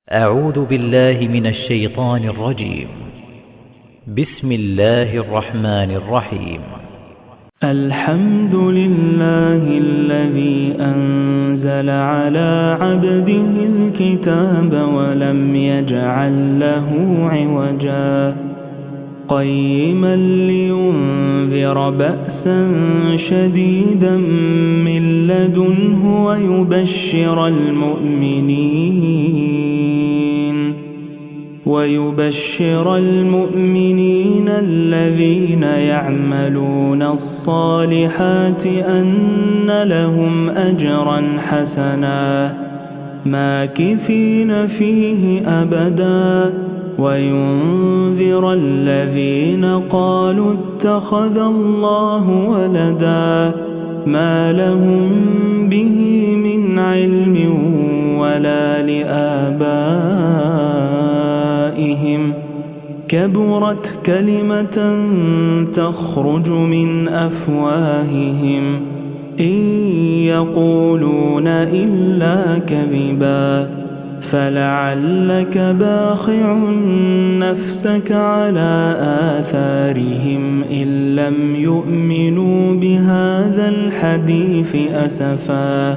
أعوذ بالله من الشيطان الرجيم. بسم الله الرحمن الرحيم. الحمد لله الذي أنزل على عبده الكتاب ولم يجعل له عوجا قيما لينذر بأسا شديدا من لدنه ويبشر المؤمنين الذين يعملون الصالحات أن لهم أجرا حسنا ماكثين فيه أبدا وينذر الذين قالوا اتخذ الله ولدا ما لهم به من علم ولا لآبائهم كبرت كلمة تخرج من أفواههم إن يقولون إلا كذبا فلعلك باخع نفسك على آثارهم إن لم يؤمنوا بهذا الحديث أسفا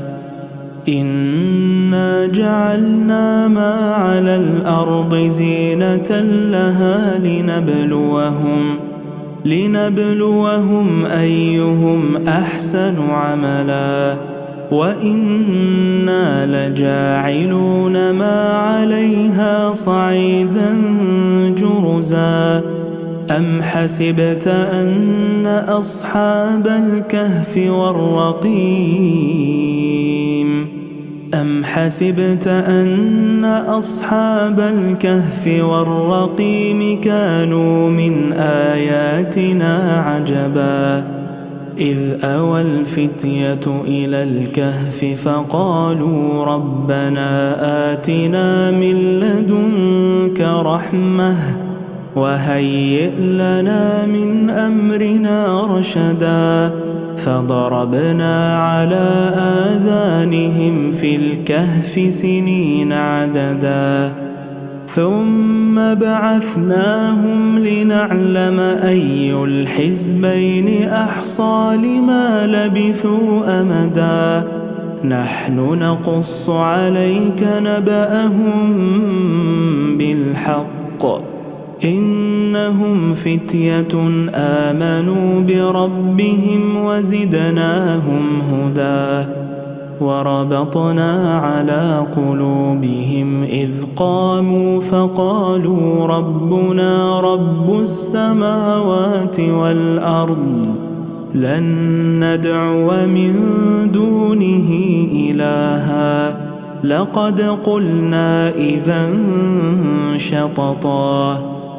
إنا جعلنا ما على الأرض زينة لها لنبلوهم أيهم أحسن عملا وإنا لجاعلون ما عليها صعيدا جرزا أم حسبت أن أصحاب الكهف والرقيم كانوا من آياتنا عجبا إذ أوى الفتية إلى الكهف فقالوا ربنا آتنا من لدنك رحمة وهيئ لنا من أمرنا رشدا فضربنا على آذانهم في الكهف سنين عددا ثم بعثناهم لنعلم أي الحزبين أحصى لما لبثوا أمدا نحن نقص عليك نبأهم بالحق إنهم فتية آمنوا بربهم وزدناهم هدى وربطنا على قلوبهم إذ قاموا فقالوا ربنا رب السماوات والأرض لن ندعو من دونه إلها لقد قلنا إذا شططا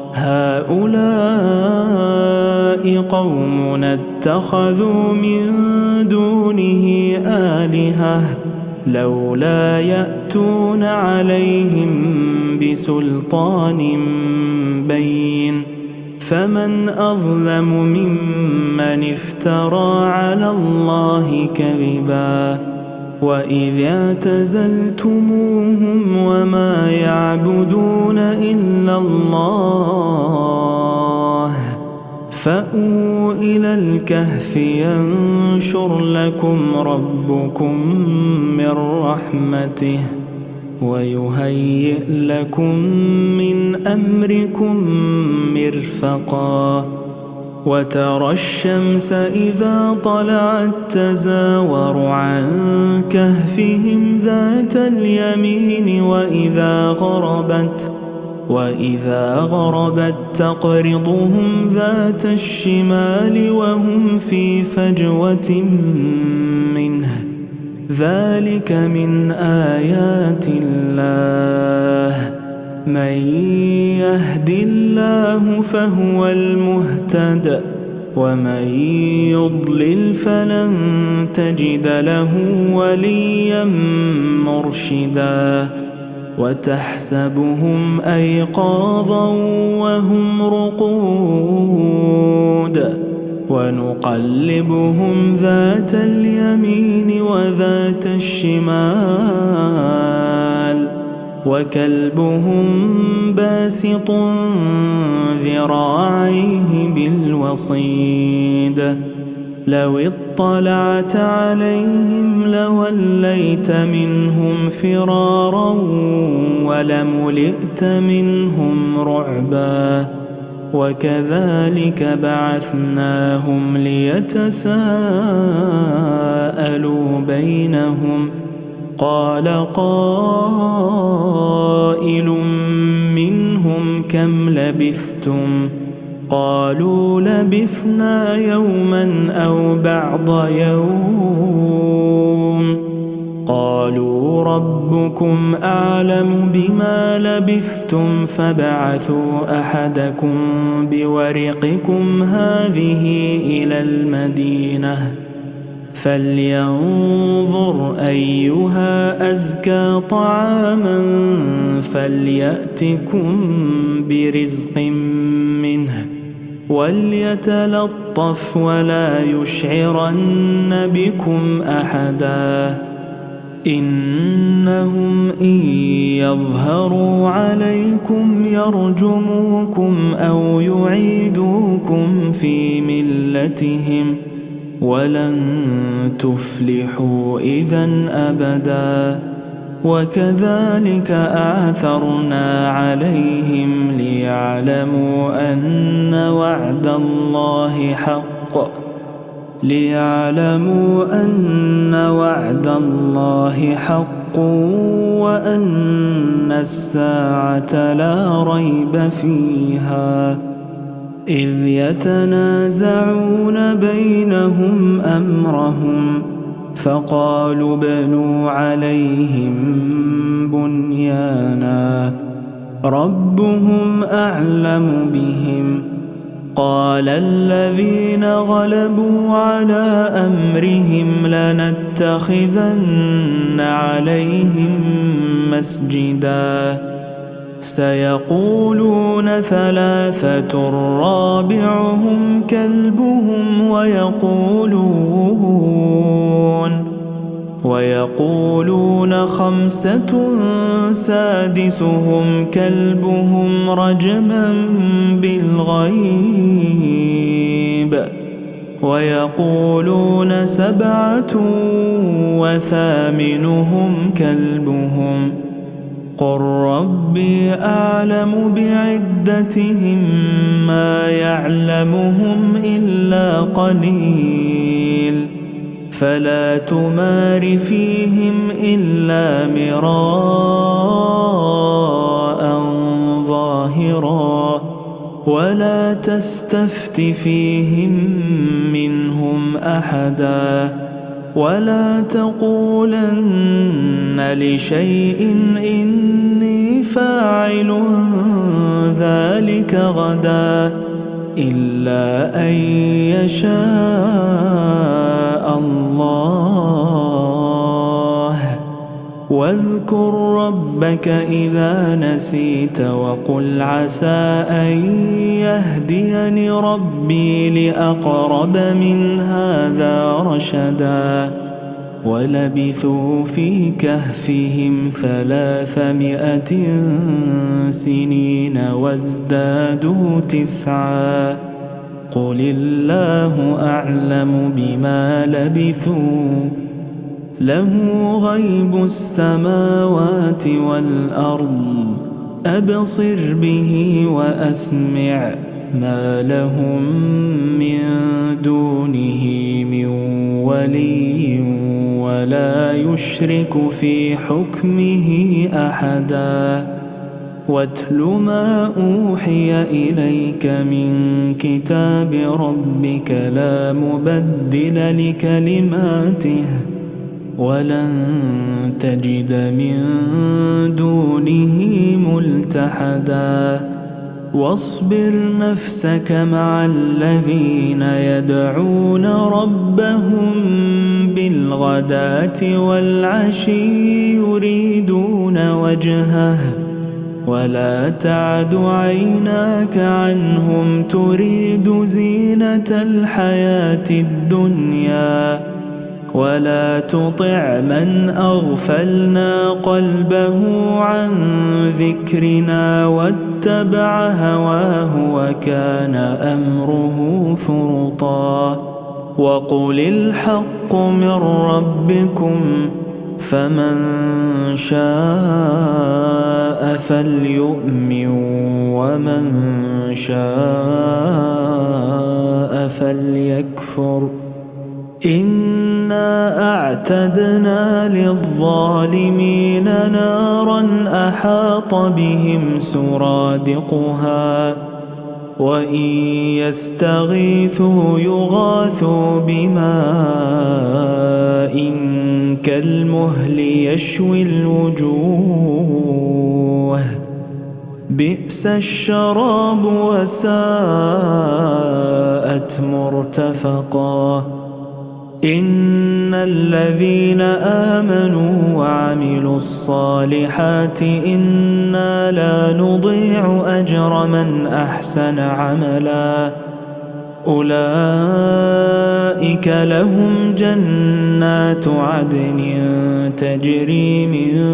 هؤلاء قومنا اتخذوا من دونه آلهة لولا يأتون عليهم بسلطان بين فمن أظلم ممن افترى على الله كذبا وإذ اعتزلتموهم وما يعبدون إلا الله فأووا إلى الكهف ينشر لكم ربكم من رحمته ويهيئ لكم من أمركم مرفقا وترى الشمس إذا طلعت تزاور عن كهفهم ذات اليمين وإذا غربت تقرضهم ذات الشمال وهم في فجوة منه ذلك من آيات الله من يهد الله فهو المهتد ومن يضلل فلن تجد له وليا مرشدا وتحسبهم أيقاظا وهم رقود ونقلبهم ذات اليمين وذات الشمال وكلبهم باسط ذراعيه بالوصيد لو اطلعت عليهم لوليت منهم فرارا ولملئت منهم رعبا وكذلك بعثناهم ليتساءلوا بينهم قال قائل منهم كم لبثتم قالوا لبثنا يوما أو بعض يوم قالوا ربكم أعلم بما لبثتم فابعثوا أحدكم بورقكم هذه إلى المدينة فلينظر أيها أزكى طعاما فليأتكم برزق منه وليتلطف ولا يشعرن بكم أحدا إنهم إن يظهروا عليكم يرجموكم أو يعيدوكم في ملتهم ولن تفلحوا إذا أبدا وكذلك آثرنا عليهم ليعلموا أن وعد الله حق وأن الساعة لا ريب فيها إذ يتنازعون بينهم أمرهم فقالوا بنوا عليهم بنيانا ربهم أعلم بهم قال الذين غلبوا على أمرهم لنتخذن عليهم مسجدا سيقولون ثلاثة رابعهم كلبهم ويقولون خمسة سادسهم كلبهم رجما بالغيب ويقولون سبعة وثامنهم كلبهم قل ربي أعلم بعدتهم ما يعلمهم إلا قليل فلا تمار فيهم إلا مراء ظاهرا ولا تستفت فيهم منهم أحدا ولا تقولن لشيء إني فاعل ذلك غدا إلا أن يشاء الله واذكر ربك إذا نسيت وقل عسى أن يهديني ربي لأقرب من هذا رشدا ولبثوا في كهفهم 300 سنين وازدادوا 9 قل الله أعلم بما لبثوا له غيب السماوات والأرض أبصر به وأسمع ما لهم من دونه من ولي ولا يشرك في حكمه أحدا واتل ما أوحي إليك من كتاب ربك لا مبدل لكلماته ولن تجد من دونه ملتحدا واصبر نفسك مع الذين يدعون ربهم بالغداة والعشي يريدون وجهه ولا تعد عيناك عنهم تريد زينة الحياة الدنيا ولا تطع من أغفلنا قلبه عن ذكرنا واتبع هواه وكان أمره فرطا وقل الحق من ربكم فمن شاء فليؤمن ومن شاء فليكفر إنا أعتدنا للظالمين نارا أحاط بهم سرادقها وإن يستغيثوا يغاثوا بماء كالمهل يشوي الوجوه بئس الشراب وساءت مرتفقا إن الذين آمنوا وعملوا الصالحات إنا لا نضيع أجر من أحسن عملا أولئك لهم جنات عدن تجري من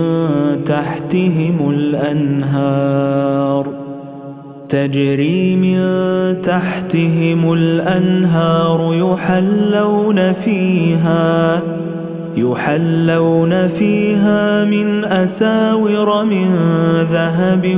تحتهم الأنهار يحلون فيها من أساور من ذهب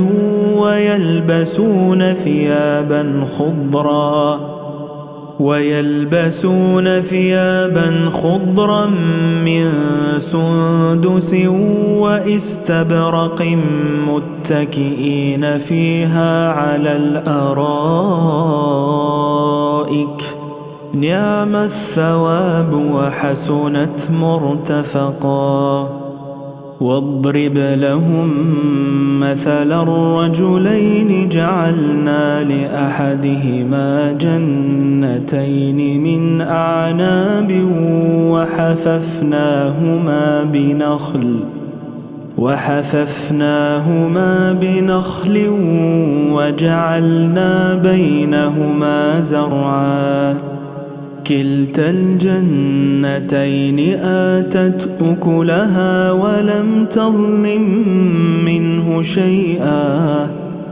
ويلبسون ثيابا خضرا من سندس واستبرق متكئين فيها على الأرائك نعم الثواب وحسنت مرتفقا واضرب لهم مثل الرجلين جعلنا لأحدهما جنتين من أعناب وحففناهما بنخل وجعلنا بينهما زرعا كلتا الجنتين آتت أكلها ولم تظلم منه شيئا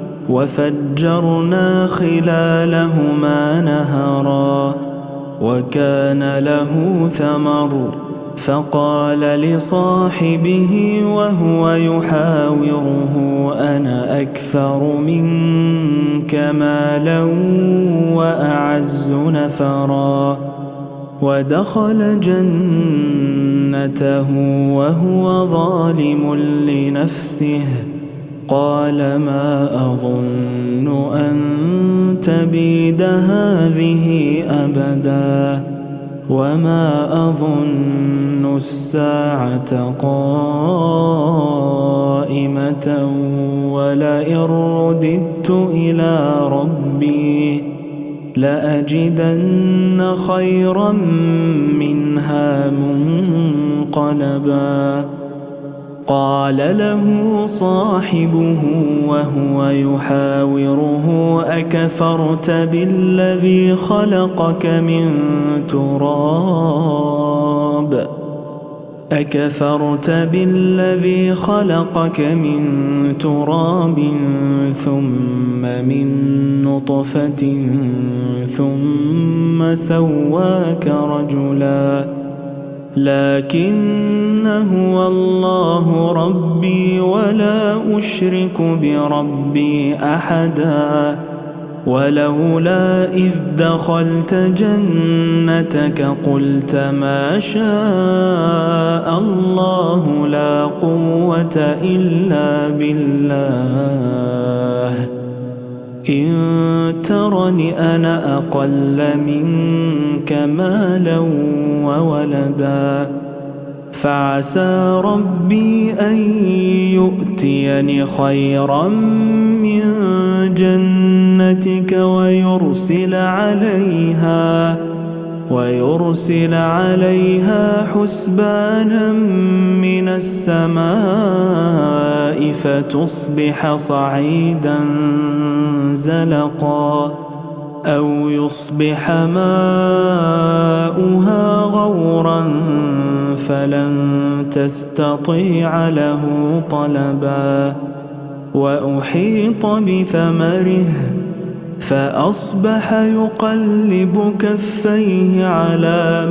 وفجرنا خلالهما نهرا وكان له ثمر فقال لصاحبه وهو يحاوره أنا أكثر منك مالا وأعز نفرا ودخل جنته وهو ظالم لنفسه قال ما أظن أن تبيد هذه أبدا وما أظن الساعة قائمة ولئن رددت إلى ربي لأجدن خيرا منها منقلبا قال له صاحبه وهو يحاوره أكفرت بالذي خلقك من تراب ثم من نطفة ثم سواك رجلا لكن هو الله ربي ولا أشرك بربي أحدا ولولا إذ دخلت جنتك قلت ما شاء الله لا قوة إلا بالله إن ترني أنا أقل منك مالا وولدا فعسى ربي أن يؤتيني خيرا من جنتك ويرسل عليها حسبانا من السماء فتصبح صعيدا زلقا أو يصبح ماؤها غورا فلن تستطيع له طلبا وأحيط بثمره فأصبح يقلب كفيه على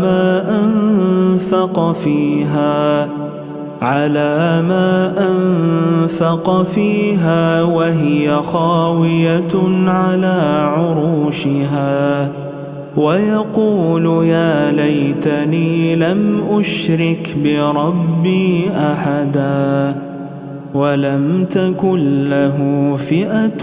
ما أنفق فيها وهي خاوية على عروشها ويقول يا ليتني لم أشرك بربي أحدا ولم تكن له فئة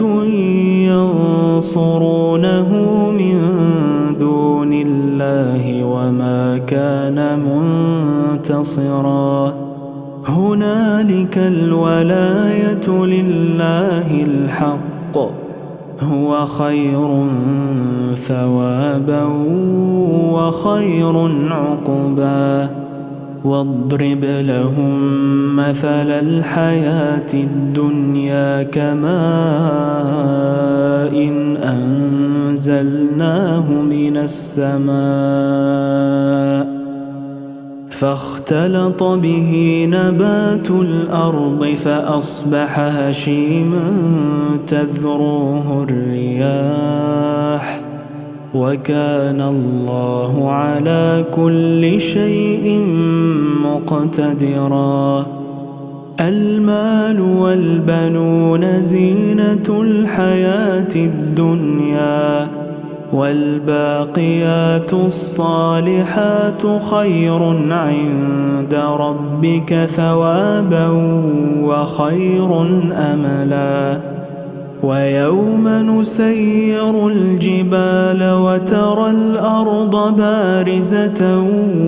ينصرونه من دون الله وما كان منتصرا هنالك الولاية لله الحق هو خير ثوابا وخير عقبا واضرب لهم مثل الحياة الدنيا كماء أنزلناه من السماء فاختلط به نبات الأرض فأصبح هشيما تذروه الرياح وكان الله على كل شيء مقتدرا المال والبنون زينة الحياة الدنيا والباقيات الصالحات خير عند ربك ثوابا وخير أملا ويوم نسير الجبال وترى الأرض بارزة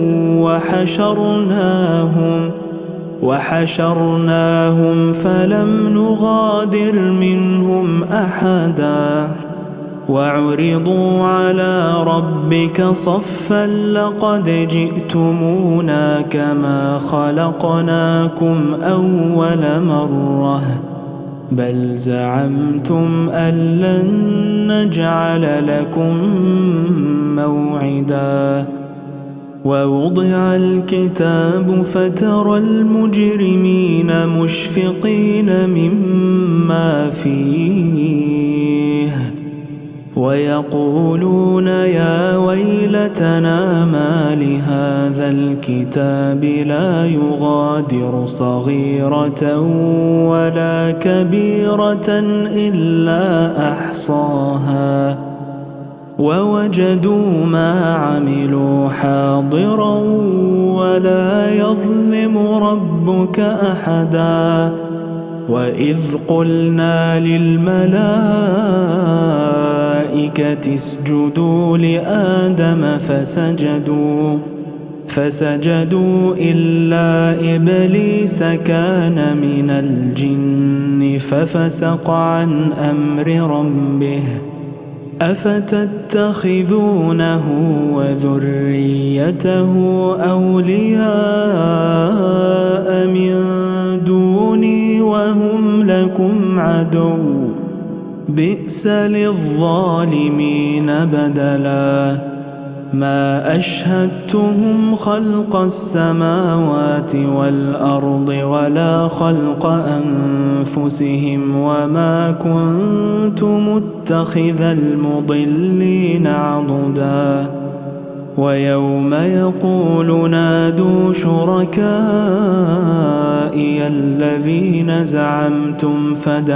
وحشرناهم فلم نغادر منهم أحدا وعرضوا على ربك صفا لقد جئتمونا كما خلقناكم أول مرة بل زعمتم أن لن نجعل لكم موعدا ووضع الكتاب فترى المجرمين مشفقين مما فيه ويقولون يا ويلتنا ما لهذا الكتاب لا يغادر صغيرة ولا كبيرة إلا أحصاها ووجدوا ما عملوا حاضرا ولا يظلم ربك أحدا وإذ قلنا للملائكة اسجدوا لآدم فسجدوا إلا إبليس كان من الجن ففسق عن أمر ربه أفتتخذونه وذريته أولياء من دوني وهم لكم عدو بئس للظالمين بدلا ما أشهدتهم خلق السماوات والأرض ولا خلق أنفسهم وما كنت متخذ المضلين عضدا ويوم يقول نادوا شركائي الذين زعمتم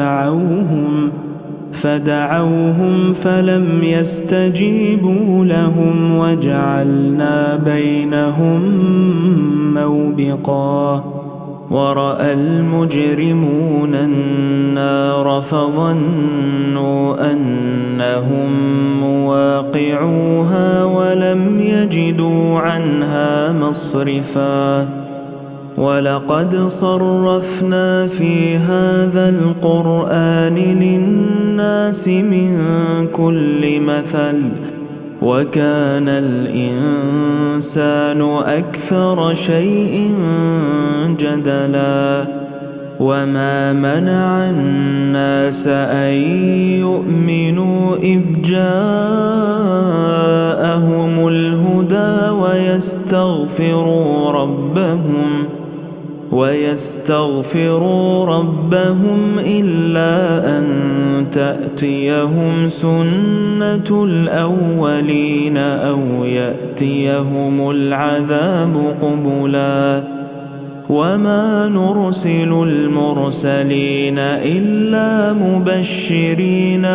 فدعوهم فلم يستجيبوا لهم وجعلنا بينهم موبقا ورأى المجرمون النار فظنوا أنهم مواقعوها ولم يجدوا عنها مصرفا ولقد صرفنا في هذا القرآن للناس من كل مثل وكان الإنسان أكثر شيء جدلا وما منع الناس أن يؤمنوا إذ جاءهم ويستغفروا ربهم إلا أن تأتيهم سنة الأولين أو يأتيهم العذاب قبلا وما نرسل المرسلين إلا مبشرين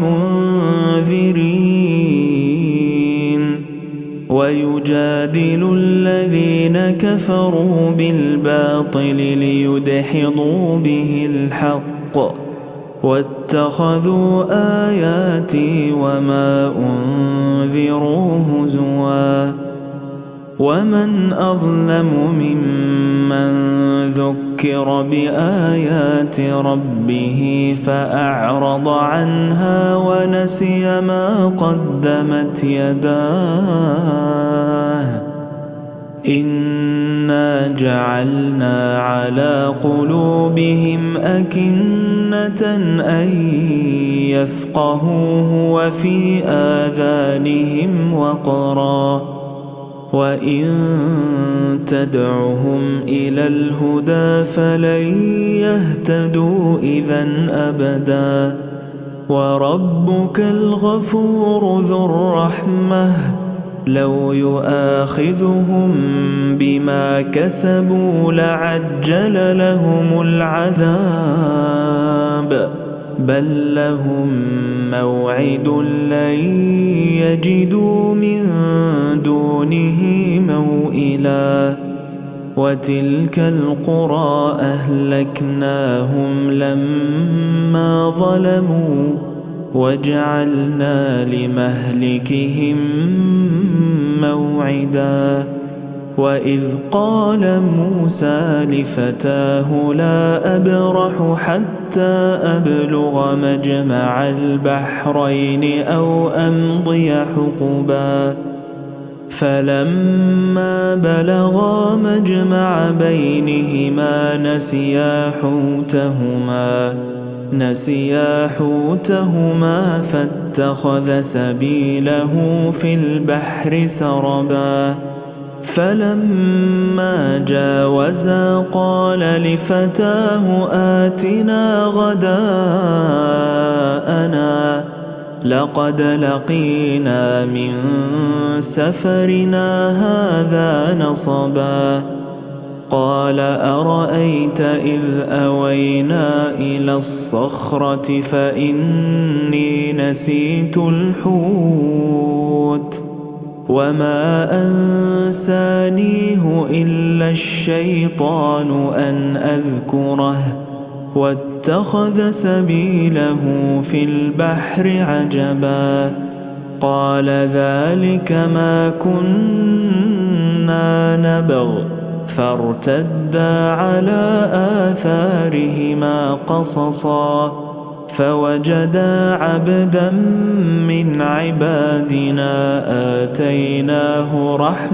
ومنذرين ويجادل الذين كفروا بالباطل ليدحضوا به الحق واتخذوا آياتي وما أنذروا هزوا ومن أظلم ممن ذكر بآيات ربه فأعرض عنها ونسي ما قدمت يداه إنا جعلنا على قلوبهم أكنة أن يفقهوه وفي آذانهم وقرا وإن تدعهم إلى الهدى فلن يهتدوا إذا أبدا وربك الغفور ذو الرحمة لو يؤاخذهم بما كسبوا لعجل لهم العذاب بل لهم موعد لن يجدوا من دونه موئلا وتلك القرى أهلكناهم لما ظلموا وجعلنا لمهلكهم موعدا وإذ قال موسى لفتاه لا أبرح حتى أبلغ مجمع البحرين أو أمضي حقبا فلما بلغا مجمع بينهما نسيا حوتهما فاتخذ سبيله في البحر سربا فلما جاوزا قال لفتاه آتنا غداءنا لقد لقينا من سفرنا هذا نصبا قال أرأيت إذ أوينا إلى الصخرة فإني نسيت الحوت وما أنسانيه إلا الشيطان أن أذكره واتخذ سبيله في البحر عجبا قال ذلك ما كنا نبغ فارتدا على آثارهما قصصا فوجدا عبدا من عبادنا آتيناه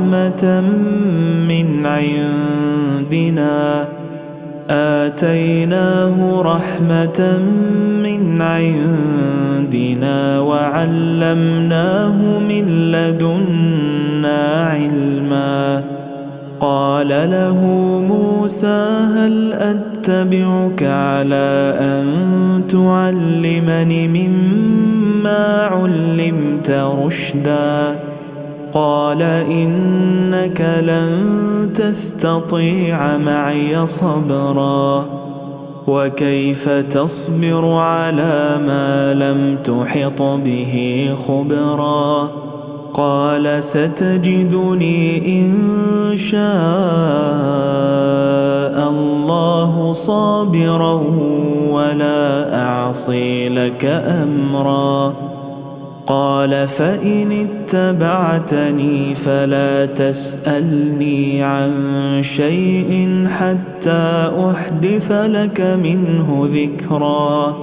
رحمة من عندنا وعلمناه من لدنا علما قال له موسى هل أتبعك على أن تعلمني مما علمت رشدا قال إنك لن تستطيع معي صبرا وكيف تصبر على ما لم تحط به خبرا قال ستجدني إن شاء الله صابرا ولا أعصي لك أمرا قال فإن اتبعتني فلا تسألني عن شيء حتى أحدث لك منه ذكرا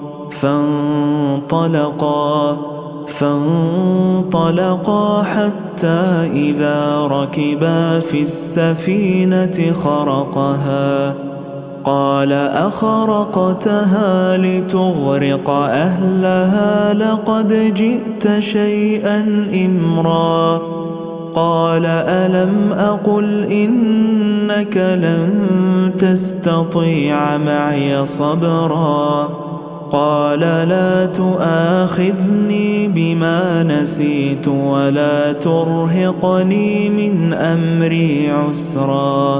فانطلقا حتى إذا ركبا في السفينة خرقها قال أخرقتها لتغرق أهلها لقد جئت شيئا إمرا قال ألم أقل إنك لن تستطيع معي صبرا قال لا تؤاخذني بما نسيت ولا ترهقني من أمري عسرا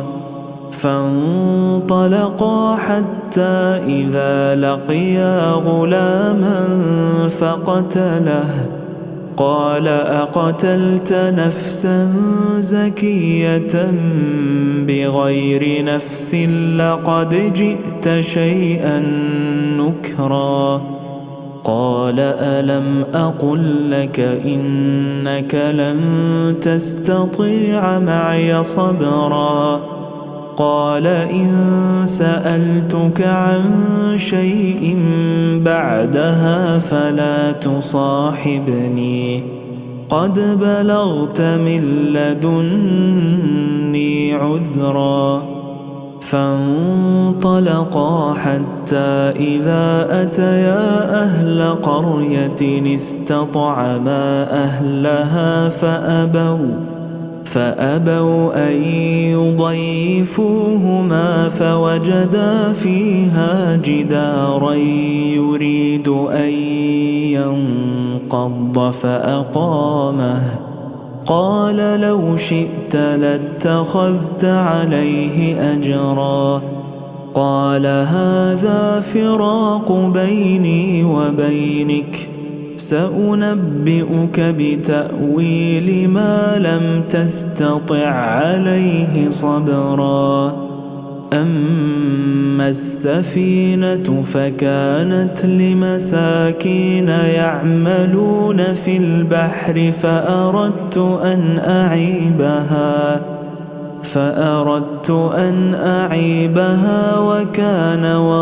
فانطلقا حتى إذا لقيا غلاما فقتله قال أقتلت نفسا زكية بغير نفس لقد جئت شيئا نكرا قال ألم أقل لك إنك لن تستطيع معي صبرا قال إن سألتك عن شيء بعدها فلا تصاحبني قد بلغت من لدني عذرا فانطلقا حتى إذا أتيا أهل قرية استطعما أهلها فأبوا أن يضيفوهما فوجدا فيها جدارا يريد أن ينقض فأقامه قال لو شئت لاتخذت عليه أجرا قال هذا فراق بيني وبينك سأنبئك بتأويل ما لم تستطع عليه صبرا أما السفينة فكانت لمساكين يعملون في البحر فأردت أن أعيبها وكان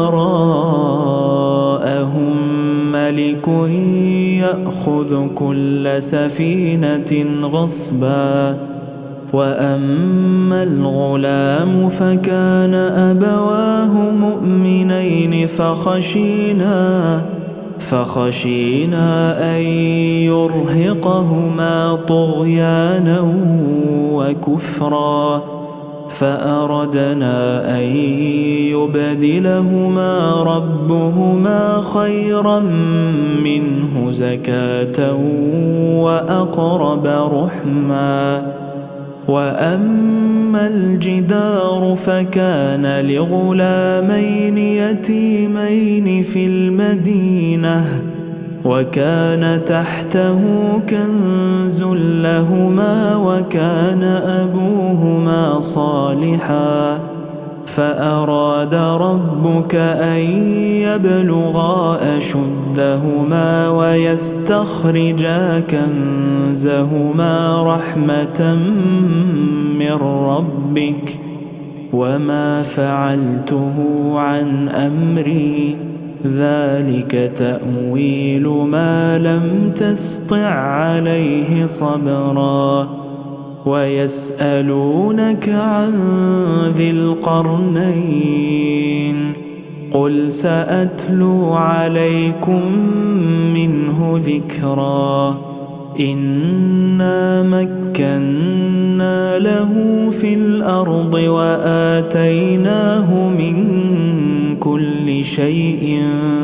وراءهم ملك يأخذ كل سفينة غصبا وأما الغلام فكان أبواه مؤمنين فخشينا أن يرهقهما طغيانا وكفرا فأردنا أن يبدلهما ربهما خيرا منه زكاة وأقرب رحما وأما الجدار فكان لغلامين يتيمين في المدينة وكان تحته كنز لهما وكان أبوهما صالحا فأراد ربك أن يبلغا أشدهما ويستخرجا كنزهما رحمة من ربك وما فعلته عن أمري ذلك تأويل ما لم تسطع عليه صبرا ويسألونك عن ذي القرنين قل سأتلو عليكم منه ذكرا إنا مكنا له في الأرض وآتيناه من كل شيء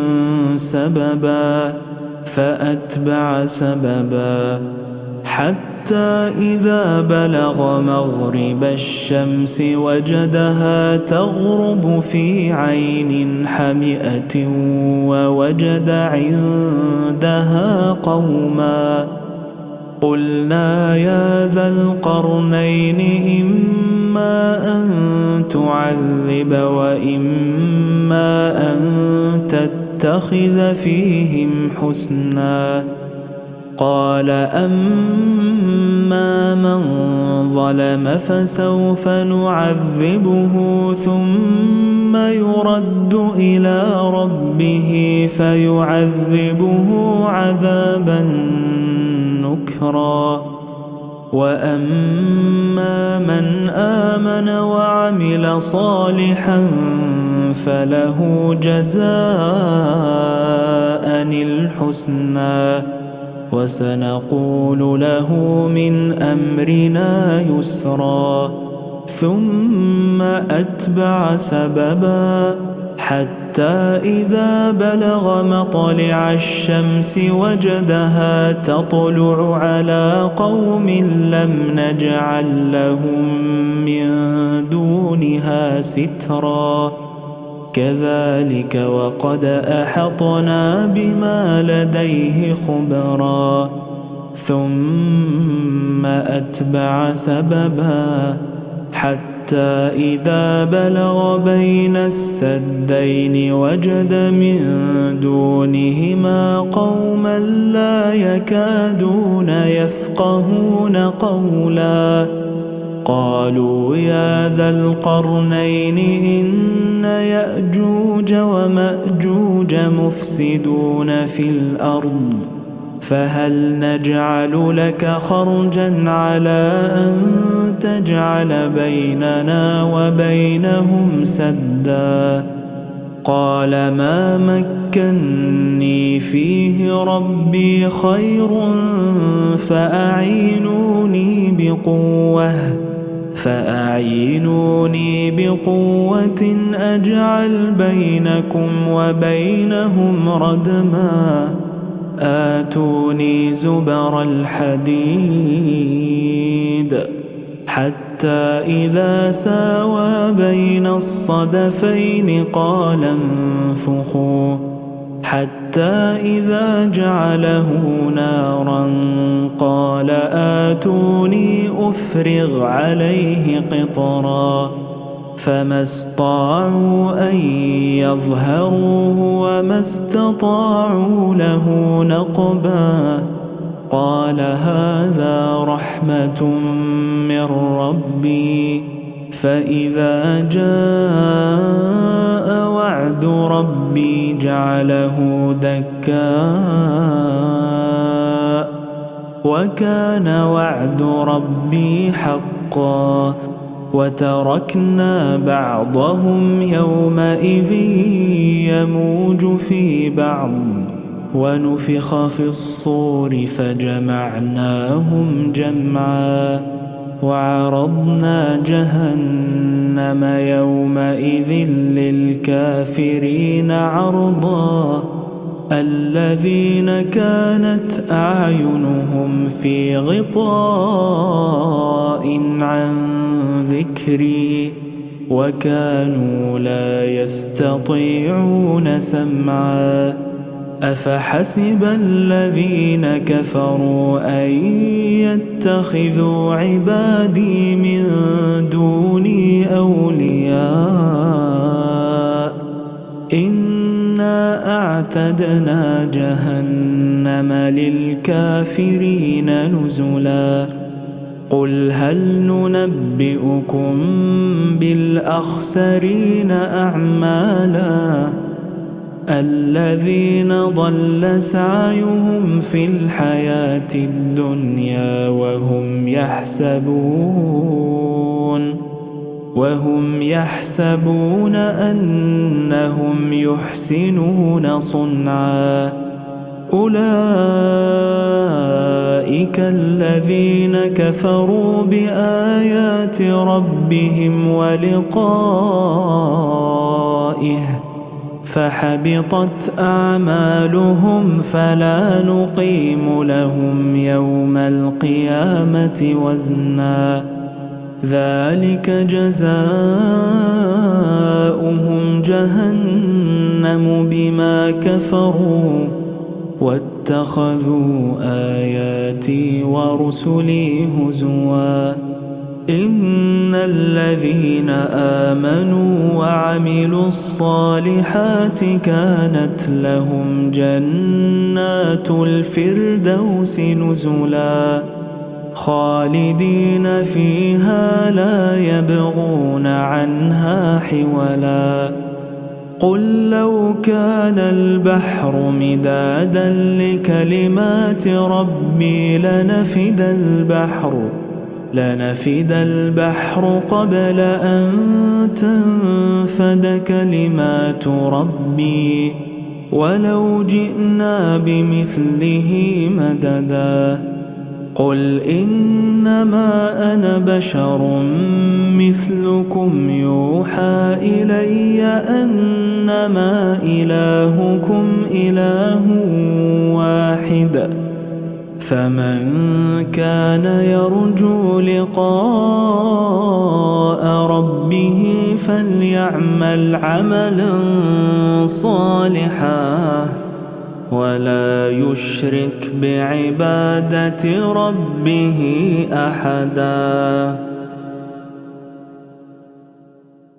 سببا فأتبع سببا حتى إذا بلغ مغرب الشمس وجدها تغرب في عين حمئة ووجد عندها قوما قلنا يا ذا القرنين إما أن تعذب وإما أن تتخذ فيهم حسنا قال أما من ظلم فسوف نعذبه ثم يرد إلى ربه فيعذبه عذابا نكرا وأما من آمن وعمل صالحا فله جزاء الحسنى وسنقول له من أمرنا يسرا ثم أتبع سببا حتى إذا بلغ مطلع الشمس وجدها تطلع على قوم لم نجعل لهم من دونها سترا كذلك وقد أحطنا بما لديه خبرا ثم أتبع سببا حتى إذا بلغ بين السدين وجد من دونهما قوما لا يكادون يفقهون قولا قالوا يا ذا القرنين إن يأجوج ومأجوج مفسدون في الأرض فهل نجعل لك خرجا على أن تجعل بيننا وبينهم سدا قال ما مكني فيه ربي خير فأعينوني بقوة أجعل بينكم وبينهم ردما آتوني زبر الحديد حتى إذا ساوى بين الصدفين قال انفخوا حتى إذا جعله نارا قال آتوني أفرغ عليه قطرا فما استطاعوا أن يظهروه وما استطاعوا له نقبا قال هذا رحمة من ربي فإذا جاء وعد ربي جعله دكاء وكان وعد ربي حقا وتركنا بعضهم يومئذ يموج في بعض ونفخ في الصور فجمعناهم جمعا وعرضنا جهنم يومئذ للكافرين عرضا الذين كانت أعينهم في غطاء عن ذكري وكانوا لا يستطيعون سمعا أفحسب الذين كفروا أن يتخذوا عبادي من دوني أولياء إنا أعتدنا جهنم للكافرين نزلا قل هل ننبئكم بالأخسرين أعمالا الذين ضل سعيهم في الحياة الدنيا وهم يحسبون أنهم يحسنون صنعا أولئك الذين كفروا بآيات ربهم ولقائه فحبطت أعمالهم فلا نقيم لهم يوم القيامة وزنا ذلك جزاؤهم جهنم بما كفروا واتخذوا آياتي ورسلي هزوا إن الذين آمنوا وعملوا الصالحات كانت لهم جنات الفردوس نزلا خالدين فيها لا يبغون عنها حولا قل لو كان البحر مدادا لكلمات ربي لنفد البحر قبل أن تنفد كلمات ربي ولو جئنا بمثله مددا قل إنما أنا بشر مثلكم يوحى إلي أنما إلهكم إله واحد فمن كان يرجو لقاء ربه فليعمل عملا صالحا ولا يشرك بعبادة ربه أحدا.